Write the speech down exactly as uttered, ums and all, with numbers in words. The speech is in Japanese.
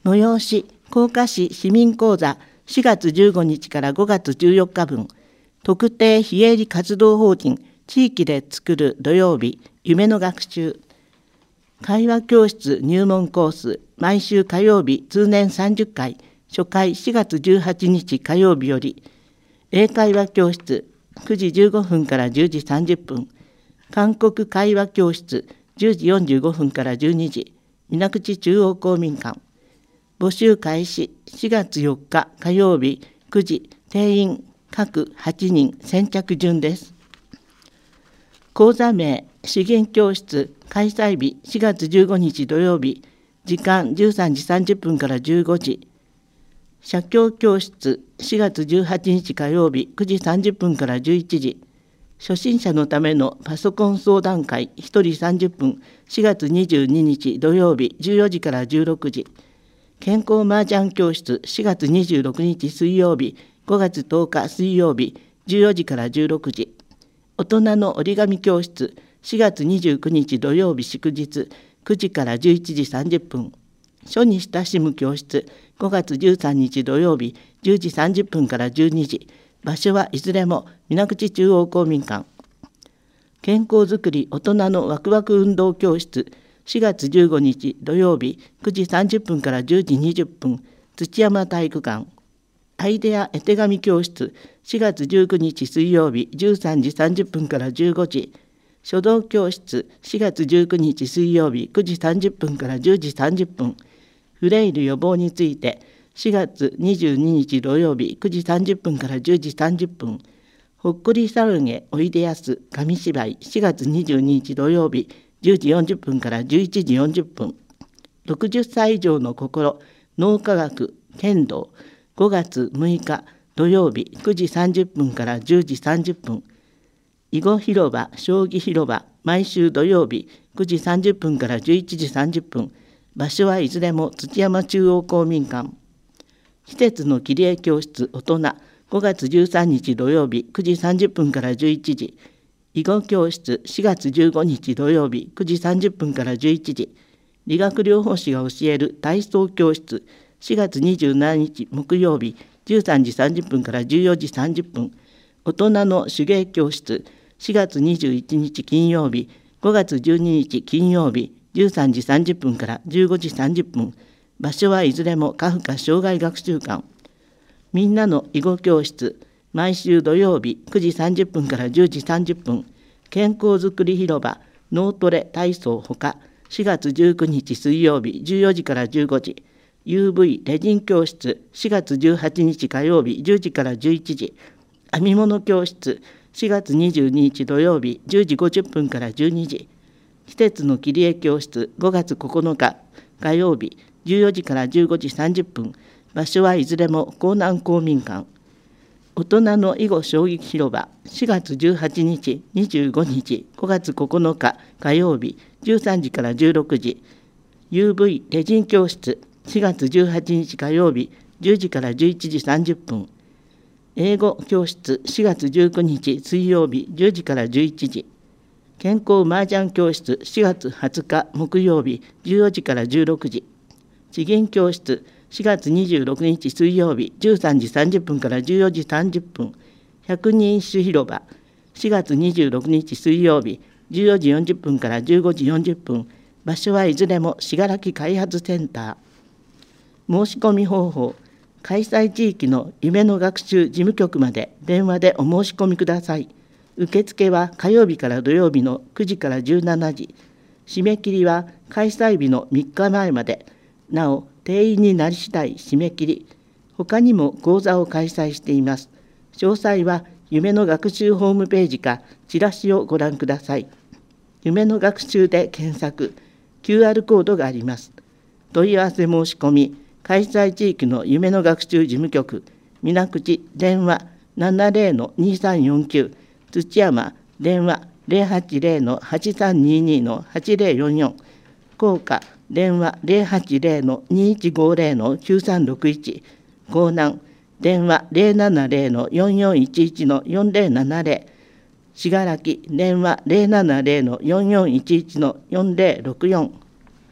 催し甲賀市市民講座しがつじゅうごにちからごがつじゅうよっかぶん、特定非営利活動法人地域で作る土曜日夢の学習、会話教室入門コース毎週火曜日通年さんじゅっかい、初回しがつじゅうはちにち火曜日より、英会話教室くじじゅうごふんからじゅうじさんじゅっぷん、韓国会話教室じゅうじよんじゅうごふんからじゅうにじ、水口中央公民館。募集開始しがつよっか火曜日くじ、定員各はちにん、先着順です。講座名資源教室開催日しがつじゅうごにち土曜日、時間じゅうさんじさんじゅっぷんからじゅうごじ。写経教室しがつじゅうはちにち火曜日くじさんじゅっぷんからじゅういちじ。初心者のためのパソコン相談会ひとりさんじゅっぷんしがつにじゅうににち土曜日じゅうよじからじゅうろくじ。健康麻雀教室しがつにじゅうろくにち水曜日ごがつとおか水曜日じゅうよじからじゅうろくじ。大人の折り紙教室しがつにじゅうくにち土曜日祝日くじからじゅういちじさんじゅっぷん。書に親しむ教室ごがつじゅうさんにち土曜日じゅうじさんじゅっぷんからじゅうにじ。場所はいずれも水口中央公民館。健康づくり大人のワクワク運動教室しがつじゅうごにち土曜日くじさんじゅっぷんからじゅうじにじゅっぷん、土山体育館。アイデア絵手紙教室しがつじゅうくにち水曜日じゅうさんじさんじゅっぷんからじゅうごじ。書道教室しがつじゅうくにち水曜日くじさんじゅっぷんからじゅうじさんじゅっぷん。フレイル予防についてしがつにじゅうににち土曜日くじさんじゅっぷんからじゅうじさんじゅっぷん。ほっこりサロンへおいでやす紙芝居しがつにじゅうににち土曜日じゅうじよんじゅっぷんからじゅういちじよんじゅっぷん。ろくじゅっさい以上の心脳科学剣道ごがつむいか土曜日くじさんじゅっぷんからじゅうじさんじゅっぷん。囲碁広場将棋広場毎週土曜日くじさんじゅっぷんからじゅういちじさんじゅっぷん。場所はいずれも土山中央公民館。施設の切り絵教室大人ごがつじゅうさんにち土曜日くじさんじゅっぷんからじゅういちじ。囲碁教室しがつじゅうごにち土曜日くじさんじゅっぷんからじゅういちじ。理学療法士が教える体操教室しがつにじゅうしちにち木曜日じゅうさんじさんじゅっぷんからじゅうよじさんじゅっぷん。大人の手芸教室しがつにじゅういちにち金曜日ごがつじゅうににち金曜日じゅうさんじさんじゅっぷんからじゅうごじさんじゅっぷん。場所はいずれもカフカ障害学習館。みんなの囲碁教室毎週土曜日くじさんじゅっぷんからじゅうじさんじゅっぷん。健康づくり広場脳トレ体操ほかしがつじゅうくにち水曜日じゅうよじからじゅうごじ。ユーブイ レジン教室しがつじゅうはちにち火曜日じゅうじからじゅういちじ。編み物教室しがつにじゅうににち土曜日じゅうじごじゅっぷんからじゅうにじ。施設の切り絵教室ごがつここのか火曜日じゅうよじからじゅうごじさんじゅっぷん。場所はいずれも江南公民館。大人の囲碁将棋広場しがつじゅうはちにちにじゅうごにちごがつここのか火曜日じゅうさんじからじゅうろくじ。ユーブイ レジン教室しがつじゅうはちにち火曜日じゅうじからじゅういちじさんじゅっぷん。英語教室しがつじゅうくにち水曜日じゅうじからじゅういちじ。健康麻雀教室しがつはつか木曜日じゅうよじからじゅうろくじ。資源教室しがつにじゅうろくにち水曜日じゅうさんじさんじゅっぷんからじゅうよじさんじゅっぷん。百人一首広場しがつにじゅうろくにち水曜日じゅうよじよんじゅっぷんからじゅうごじよんじゅっぷん。場所はいずれも信楽開発センター。申し込み方法開催地域の夢の学習事務局まで電話でお申し込みください。受付は火曜日から土曜日のくじからじゅうしちじ。締め切りは開催日のみっかまえまで。なお定員になり次第締め切り。他にも講座を開催しています。詳細は夢の学習ホームページかチラシをご覧ください。夢の学習で検索、キューアール コードがあります。問い合わせ申し込み、開催地域の夢の学習事務局、水口電話 ななぜろのにさんよんきゅう、土山電話 ゼロはちゼロのはちさんににのはちゼロよんよん、福岡電話 ゼロはちゼロのにいちごゼロのきゅうさんろくいち、江南電話 ゼロななゼロのよんよんいちいちのよんゼロななゼロ、信楽電話 ゼロななゼロのよんよんいちいちのよんゼロろくよん、